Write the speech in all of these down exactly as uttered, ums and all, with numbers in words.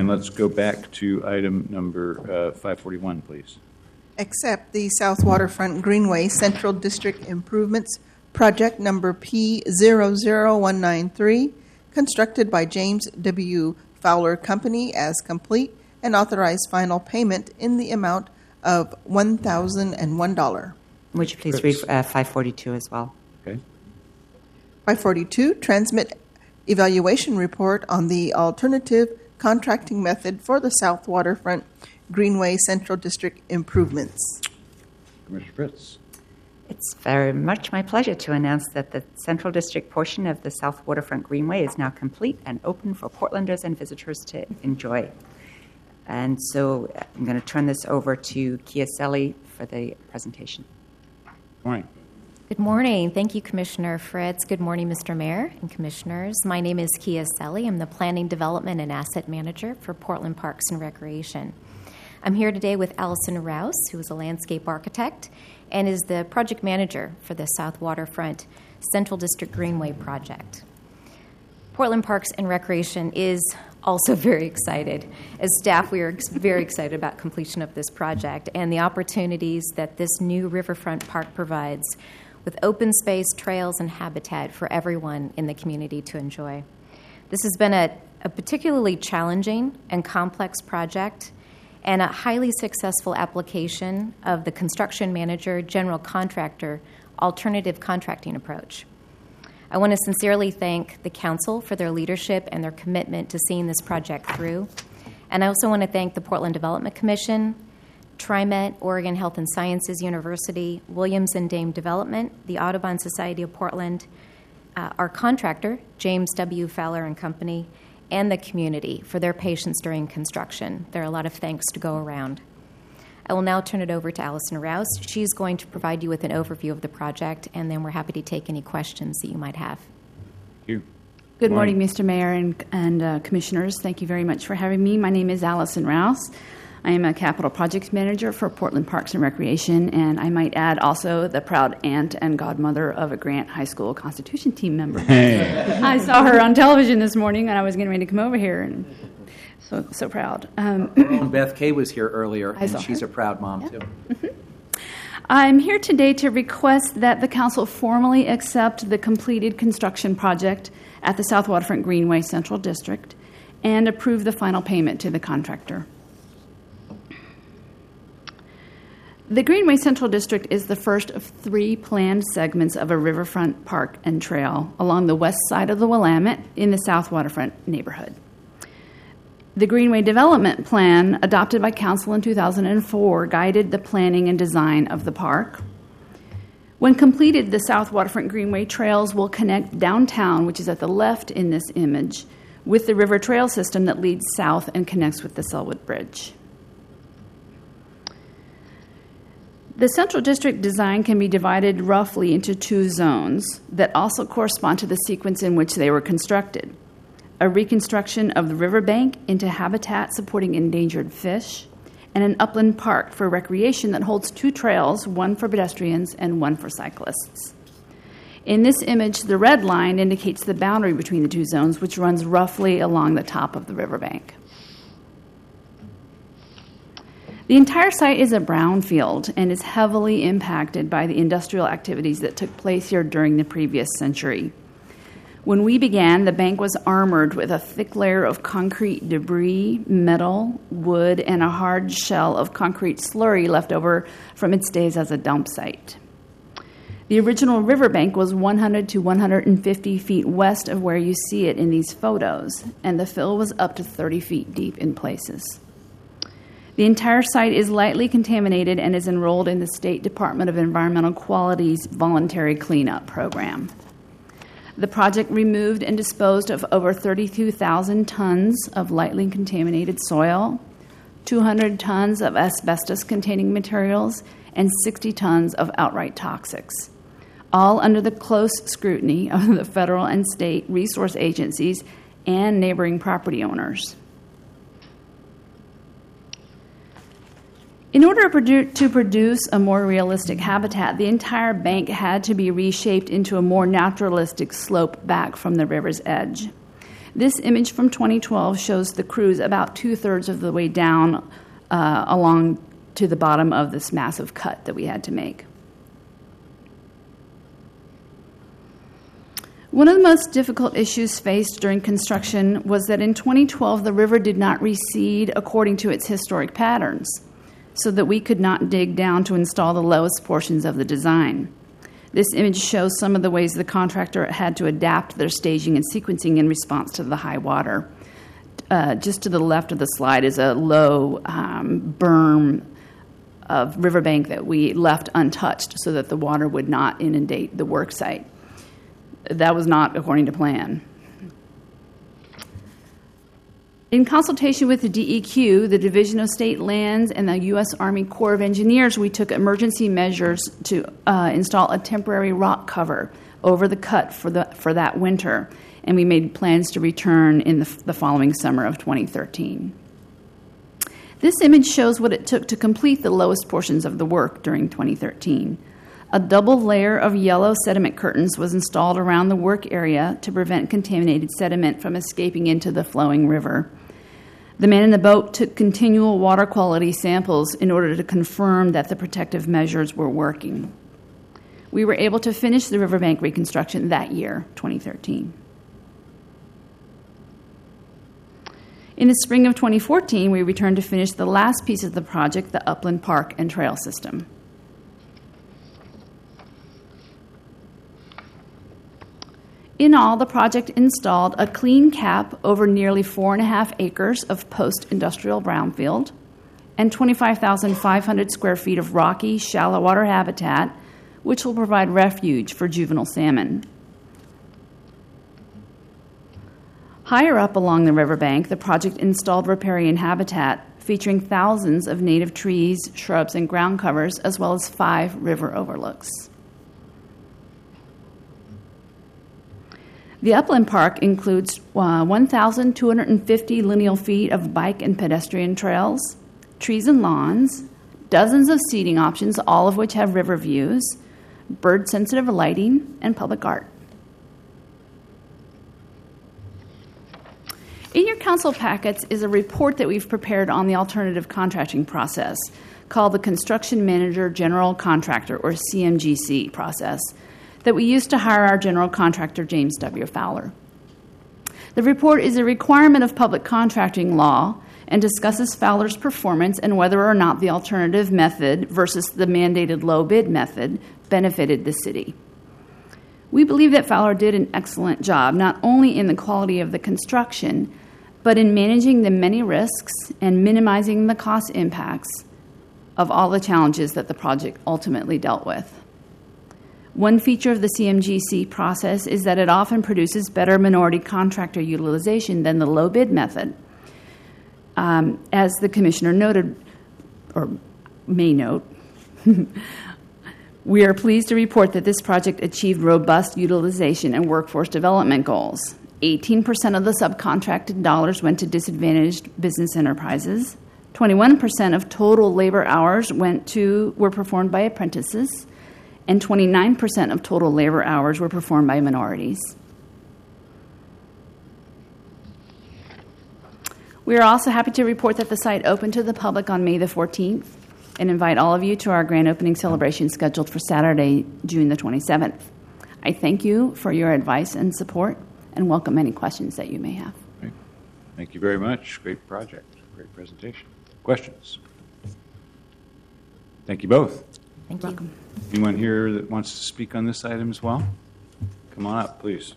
let's go back to item number uh, five forty-one, please. Accept the South Waterfront Greenway Central District Improvements Project number P zero zero one nine three, constructed by James W. Fowler Company as complete, and authorize final payment in the amount of one thousand one dollars. Would you please Chris. read uh, five forty-two as well? Okay. five forty-two, transmit evaluation report on the alternative contracting method for the South Waterfront Greenway Central District improvements. Commissioner Fritz. It's very much my pleasure to announce that the Central District portion of the South Waterfront Greenway is now complete and open for Portlanders and visitors to enjoy. And so I'm going to turn this over to Kia Selly for the presentation. Good morning. Good morning. Thank you, Commissioner Fritz. Good morning, Mister Mayor and Commissioners. My name is Kia Selly. I'm the Planning, Development, and Asset Manager for Portland Parks and Recreation. I'm here today with Allison Rouse, who is a landscape architect and is the project manager for the South Waterfront Central District Greenway project. Portland Parks and Recreation is also very excited. As staff, we are very excited about completion of this project and the opportunities that this new riverfront park provides with open space, trails, and habitat for everyone in the community to enjoy. This has been a, a particularly challenging and complex project and a highly successful application of the construction manager, general contractor, alternative contracting approach. I want to sincerely thank the Council for their leadership and their commitment to seeing this project through. And I also want to thank the Portland Development Commission, TriMet, Oregon Health and Sciences University, Williams and Dame Development, the Audubon Society of Portland, uh, our contractor, James W. Fowler and Company, and the community for their patience during construction. There are a lot of thanks to go around. I will now turn it over to Allison Rouse. She's going to provide you with an overview of the project, and then we're happy to take any questions that you might have. Thank you. Good morning, Mister Mayor and, and uh, Commissioners. Thank you very much for having me. My name is Allison Rouse. I am a Capital Projects Manager for Portland Parks and Recreation, and I might add also the proud aunt and godmother of a Grant High School Constitution team member. Hey. I saw her on television this morning, and I was getting ready to come over here, and so so proud. Um, Our own Beth Kay was here earlier, I and saw she's her. a proud mom, Yeah. too. Mm-hmm. I'm here today to request that the Council formally accept the completed construction project at the South Waterfront Greenway Central District and approve the final payment to the contractor. The Greenway Central District is the first of three planned segments of a riverfront park and trail along the west side of the Willamette in the South Waterfront neighborhood. The Greenway Development Plan, adopted by Council in two thousand four, guided the planning and design of the park. When completed, the South Waterfront Greenway trails will connect downtown, which is at the left in this image, with the river trail system that leads south and connects with the Selwood Bridge. The Central District design can be divided roughly into two zones that also correspond to the sequence in which they were constructed. A reconstruction of the riverbank into habitat supporting endangered fish, and an upland park for recreation that holds two trails, one for pedestrians and one for cyclists. In this image, the red line indicates the boundary between the two zones, which runs roughly along the top of the riverbank. The entire site is a brownfield and is heavily impacted by the industrial activities that took place here during the previous century. When we began, the bank was armored with a thick layer of concrete debris, metal, wood, and a hard shell of concrete slurry left over from its days as a dump site. The original riverbank was one hundred to one hundred fifty feet west of where you see it in these photos, and the fill was up to thirty feet deep in places. The entire site is lightly contaminated and is enrolled in the State Department of Environmental Quality's voluntary cleanup program. The project removed and disposed of over thirty-two thousand tons of lightly contaminated soil, two hundred tons of asbestos-containing materials, and sixty tons of outright toxics, all under the close scrutiny of the federal and state resource agencies and neighboring property owners. In order to produce a more realistic habitat, the entire bank had to be reshaped into a more naturalistic slope back from the river's edge. This image from twenty twelve shows the crews about two-thirds of the way down uh, along to the bottom of this massive cut that we had to make. One of the most difficult issues faced during construction was that in twenty twelve, the river did not recede according to its historic patterns, so that we could not dig down to install the lowest portions of the design. This image shows some of the ways the contractor had to adapt their staging and sequencing in response to the high water. Uh, just to the left of the slide is a low um, berm of riverbank that we left untouched so that the water would not inundate the work site. That was not according to plan. In consultation with the D E Q, the Division of State Lands, and the U S Army Corps of Engineers, we took emergency measures to uh, install a temporary rock cover over the cut for the for that winter, and we made plans to return in the, the following summer of twenty thirteen. This image shows what it took to complete the lowest portions of the work during twenty thirteen. A double layer of yellow sediment curtains was installed around the work area to prevent contaminated sediment from escaping into the flowing river. The man in the boat took continual water quality samples in order to confirm that the protective measures were working. We were able to finish the riverbank reconstruction that year, twenty thirteen. In the spring of twenty fourteen, we returned to finish the last piece of the project, the Upland Park and Trail System. In all, the project installed a clean cap over nearly four and a half acres of post-industrial brownfield and twenty-five thousand five hundred square feet of rocky, shallow water habitat, which will provide refuge for juvenile salmon. Higher up along the riverbank, the project installed riparian habitat featuring thousands of native trees, shrubs, and ground covers, as well as five river overlooks. The Upland Park includes uh, one thousand two hundred fifty lineal feet of bike and pedestrian trails, trees and lawns, dozens of seating options, all of which have river views, bird-sensitive lighting, and public art. In your council packets is a report that we've prepared on the alternative contracting process called the Construction Manager General Contractor, or C M G C process, that we used to hire our general contractor, James W. Fowler. The report is a requirement of public contracting law and discusses Fowler's performance and whether or not the alternative method versus the mandated low bid method benefited the city. We believe that Fowler did an excellent job, not only in the quality of the construction, but in managing the many risks and minimizing the cost impacts of all the challenges that the project ultimately dealt with. One feature of the C M G C process is that it often produces better minority contractor utilization than the low bid method. Um, as the commissioner noted, or may note, we are pleased to report that this project achieved robust utilization and workforce development goals. eighteen percent of the subcontracted dollars went to disadvantaged business enterprises. twenty-one percent of total labor hours went to were performed by apprentices, and twenty-nine percent of total labor hours were performed by minorities. We are also happy to report that the site opened to the public on May the fourteenth and invite all of you to our grand opening celebration scheduled for Saturday, June the twenty-seventh. I thank you for your advice and support and welcome any questions that you may have. Great. Thank you very much. Great project. Great presentation. Questions? Thank you both. Thank you. Welcome. Anyone here that wants to speak on this item as well? Come on up, please.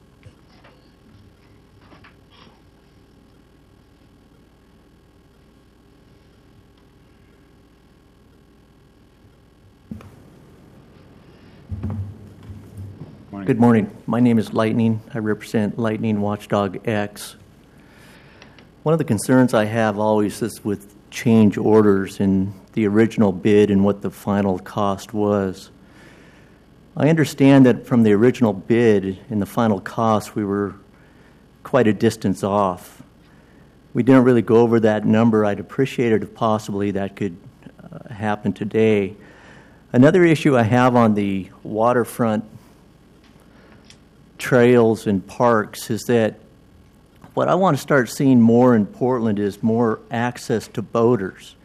Morning. Good morning. My name is Lightning. I represent Lightning Watchdog X. One of the concerns I have always is with change orders in the original bid and what the final cost was. I understand that from the original bid and the final cost, we were quite a distance off. We didn't really go over that number. I'd appreciate it if possibly that could uh, happen today. Another issue I have on the waterfront trails and parks is that what I want to start seeing more in Portland is more access to boaters.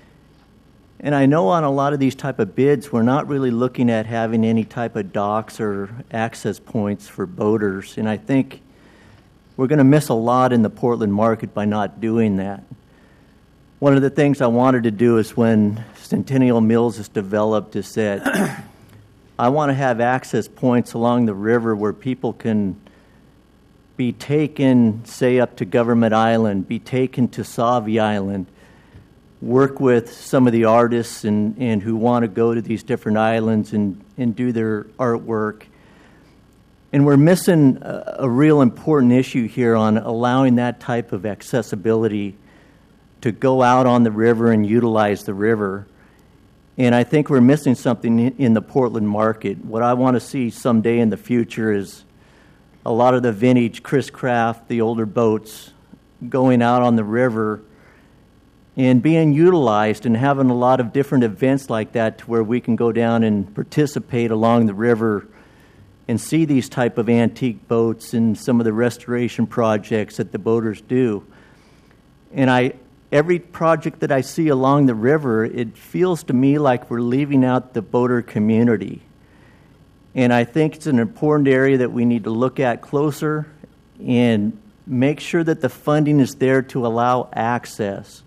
And I know on a lot of these type of bids, we're not really looking at having any type of docks or access points for boaters. And I think we're going to miss a lot in the Portland market by not doing that. One of the things I wanted to do is when Centennial Mills is developed is that I want to have access points along the river where people can be taken, say, up to Government Island, be taken to Sauvie Island, work with some of the artists and, and who want to go to these different islands and, and do their artwork. And we're missing a, a real important issue here on allowing that type of accessibility to go out on the river and utilize the river. And I think we're missing something in the Portland market. What I want to see someday in the future is a lot of the vintage Chris Craft, the older boats, going out on the river and being utilized and having a lot of different events like that to where we can go down and participate along the river and see these type of antique boats and some of the restoration projects that the boaters do. And I, every project that I see along the river, it feels to me like we're leaving out the boater community. And I think it's an important area that we need to look at closer and make sure that the funding is there to allow access.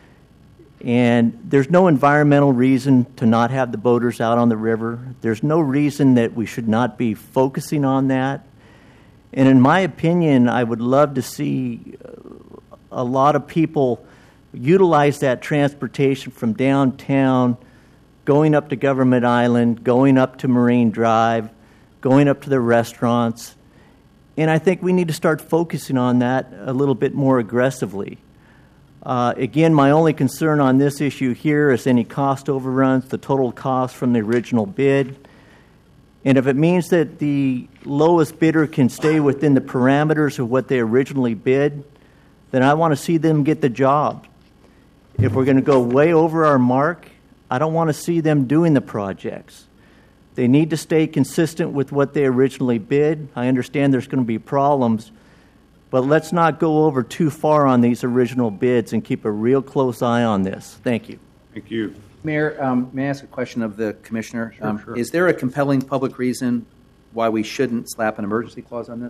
And there's no environmental reason to not have the boaters out on the river. There's no reason that we should not be focusing on that. And in my opinion, I would love to see a lot of people utilize that transportation from downtown, going up to Government Island, going up to Marine Drive, going up to the restaurants. And I think we need to start focusing on that a little bit more aggressively. Uh, again, my only concern on this issue here is any cost overruns, the total cost from the original bid. And if it means that the lowest bidder can stay within the parameters of what they originally bid, then I want to see them get the job. If we're going to go way over our mark, I don't want to see them doing the projects. They need to stay consistent with what they originally bid. I understand there's going to be problems, but let's not go over too far on these original bids and keep a real close eye on this. Thank you. Thank you. Mayor, um, may I ask a question of the Commissioner? Sure, um, sure. Is there a compelling public reason why we shouldn't slap an emergency clause on this?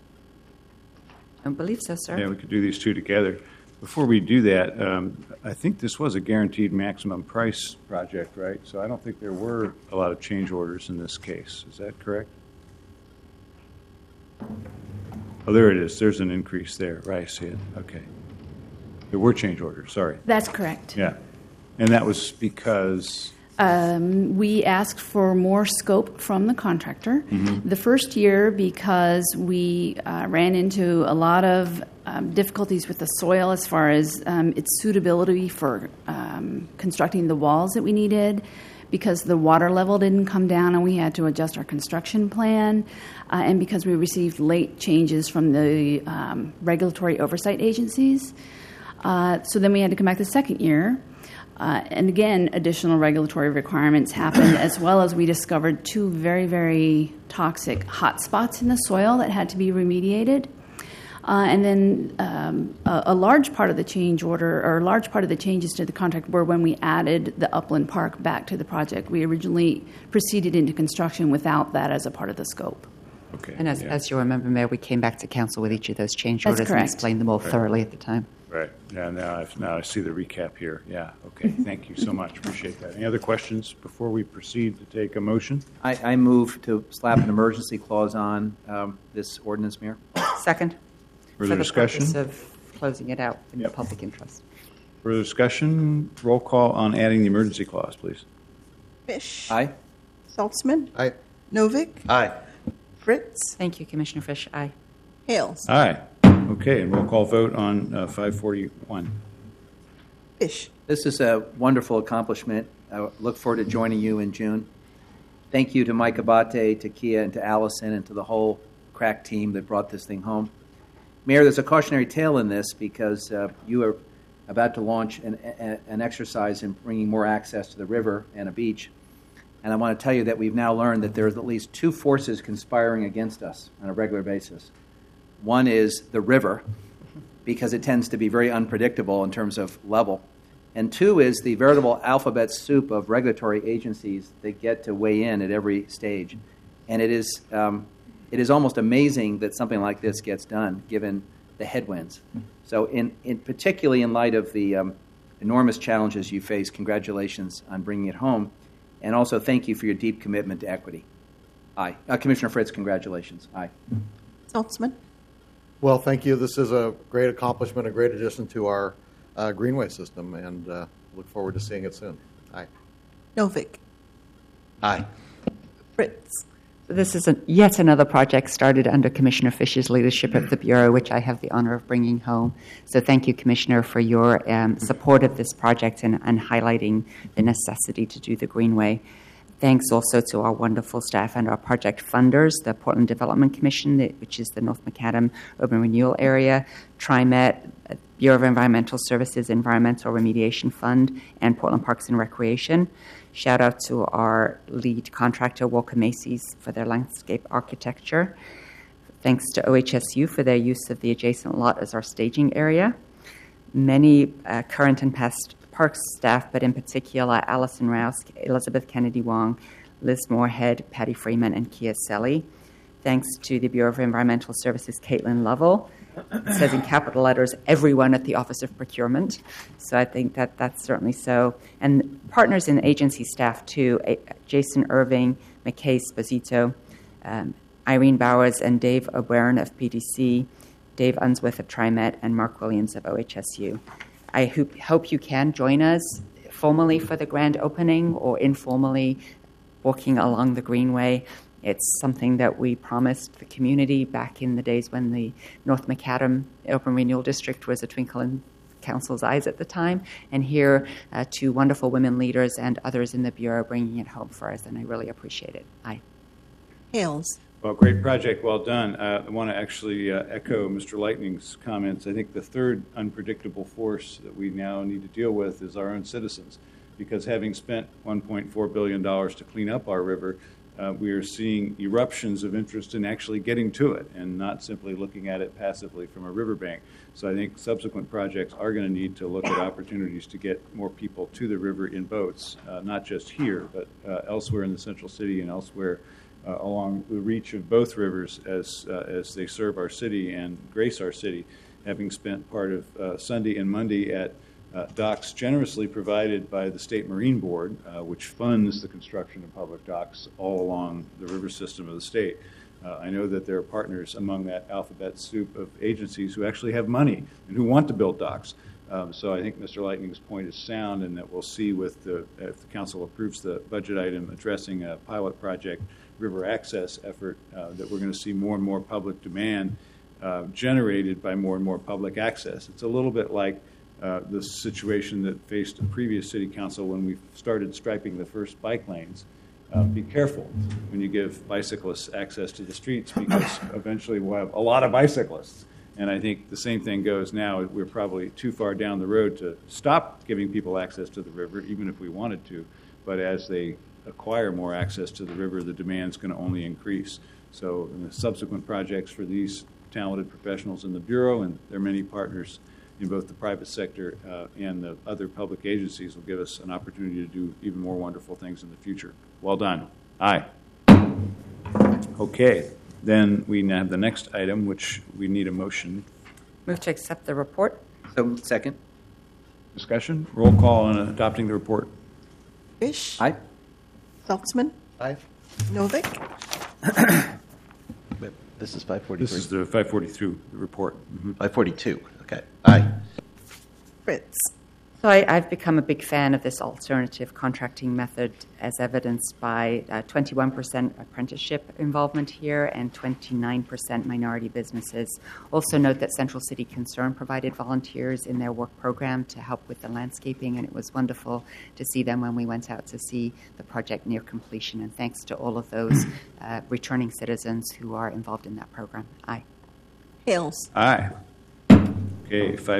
I don't believe so, sir. Yeah, we could do these two together. Before we do that, um, I think this was a guaranteed maximum price project, right? So I don't think there were a lot of change orders in this case. Is that correct? Oh, there it is. There's an increase there. Right, I see it. Okay. There were change orders. Sorry. That's correct. Yeah. And that was because... Um, we asked for more scope from the contractor. Mm-hmm. The first year, because we uh, ran into a lot of um, difficulties with the soil as far as um, its suitability for um, constructing the walls that we needed, because the water level didn't come down and we had to adjust our construction plan, uh, and because we received late changes from the um, regulatory oversight agencies. Uh, so then we had to come back the second year. Uh, and again, additional regulatory requirements happened, as well as we discovered two very, very toxic hot spots in the soil that had to be remediated. Uh, and then um, a, a large part of the change order, or a large part of the changes to the contract were when we added the Upland Park back to the project. We originally proceeded into construction without that as a part of the scope. Okay. And as, yeah. as you remember, Mayor, we came back to council with each of those change That's orders correct. and explained them all thoroughly at the time. Right. Yeah, now, I've, now I see the recap here. Yeah, okay. Thank you so much. Appreciate that. Any other questions before we proceed to take a motion? I, I move to slap an emergency clause on um, this ordinance, Mayor. Second. Further for the discussion? purpose of closing it out in Yep. the public interest. Further discussion? Roll call on adding the emergency clause, please. Fish. Aye. Saltzman. Aye. Novick. Aye. Fritz. Thank you, Commissioner Fish. Aye. Hales. Aye. Okay, and roll call vote on uh, five forty-one. Fish. This is a wonderful accomplishment. I look forward to joining you in June. Thank you to Mike Abate, to Kia, and to Allison, and to the whole crack team that brought this thing home. Mayor, there's a cautionary tale in this because uh, you are about to launch an, a, an exercise in bringing more access to the river and a beach. And I want to tell you that we've now learned that there's at least two forces conspiring against us on a regular basis. One is the river, because it tends to be very unpredictable in terms of level. And two is the veritable alphabet soup of regulatory agencies that get to weigh in at every stage. And it is um, it is almost amazing that something like this gets done, given the headwinds. So in, in particularly in light of the um, enormous challenges you face, congratulations on bringing it home. And also thank you for your deep commitment to equity. Aye. Uh, Commissioner Fritz, congratulations. Aye. Saltzman? Well, thank you. This is a great accomplishment, a great addition to our uh, greenway system, and uh, look forward to seeing it soon. Aye. Novick? Aye. Fritz? This is a, yet another project started under Commissioner Fisher's leadership of the Bureau, which I have the honor of bringing home. So thank you, Commissioner, for your um, support of this project and, and highlighting the necessity to do the Greenway. Thanks also to our wonderful staff and our project funders, the Portland Development Commission, which is the North Macadam Urban Renewal Area, TriMet, Bureau of Environmental Services Environmental Remediation Fund, and Portland Parks and Recreation. Shout out to our lead contractor, Walker Macy's, for their landscape architecture. Thanks to O H S U for their use of the adjacent lot as our staging area. Many uh, current and past Parks staff, but in particular Allison Rouse, Elizabeth Kennedy Wong, Liz Moorhead, Patty Freeman, and Kia Selly. Thanks to the Bureau of Environmental Services, Caitlin Lovell. It says in capital letters, everyone at the Office of Procurement. So I think that that's certainly so. And partners in agency staff, too, Jason Irving, McKay Sposito, um, Irene Bowers, and Dave O'Byrne of P D C, Dave Unsworth of TriMet, and Mark Williams of O H S U. I hope, hope you can join us formally for the grand opening or informally walking along the Greenway. It's something that we promised the community back in the days when the North Macadam Urban Renewal District was a twinkle in Council's eyes at the time. And here, uh, two wonderful women leaders and others in the Bureau bringing it home for us, and I really appreciate it. Aye. Hales? Well, great project, well done. Uh, I want to actually uh, echo Mister Lightning's comments. I think the third unpredictable force that we now need to deal with is our own citizens, because having spent one point four billion dollars to clean up our river, Uh, we are seeing eruptions of interest in actually getting to it and not simply looking at it passively from a riverbank. So I think subsequent projects are going to need to look at opportunities to get more people to the river in boats, uh, not just here, but uh, elsewhere in the central city and elsewhere uh, along the reach of both rivers as, uh, as they serve our city and grace our city, having spent part of uh, Sunday and Monday at Uh, docks generously provided by the State Marine Board, uh, which funds the construction of public docks all along the river system of the state. Uh, I know that there are partners among that alphabet soup of agencies who actually have money and who want to build docks. Um, so I think Mister Lightning's point is sound, and that we'll see with the, if the council approves the budget item addressing a pilot project river access effort, uh, that we're going to see more and more public demand uh, generated by more and more public access. It's a little bit like Uh, the situation that faced the previous city council when we started striping the first bike lanes. Uh, be careful when you give bicyclists access to the streets, because eventually we'll have a lot of bicyclists. And I think the same thing goes now. We're probably too far down the road to stop giving people access to the river, even if we wanted to. But as they acquire more access to the river, the demand's going to only increase. So in the subsequent projects for these talented professionals in the Bureau, and there are many partners in both the private sector uh, and the other public agencies, will give us an opportunity to do even more wonderful things in the future. Well done. Aye. Okay. Then we have the next item, which we need a motion. Move to accept the report. So, second. Discussion? Roll call on adopting the report. Fish? Aye. Saltzman? Aye. Novick? This is five forty-three. This is the five forty-two report. Mm-hmm. five forty-two. Okay. Aye. Fritz? So I, I've become a big fan of this alternative contracting method, as evidenced by uh, twenty-one percent apprenticeship involvement here and twenty-nine percent minority businesses. Also note that Central City Concern provided volunteers in their work program to help with the landscaping, and it was wonderful to see them when we went out to see the project near completion. And thanks to all of those uh, returning citizens who are involved in that program. Aye. Hales? Aye. Okay, five